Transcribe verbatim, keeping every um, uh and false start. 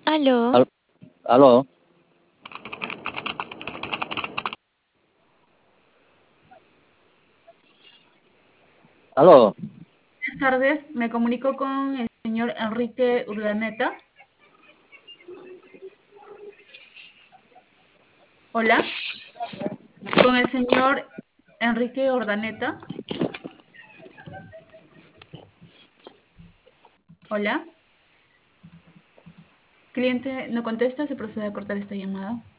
Aló, Al- Aló, aló, Buenas tardes, me comunico con el señor Enrique Urdaneta. Hola, con el señor Enrique Urdaneta. Hola, cliente no contesta, se procede a cortar esta llamada.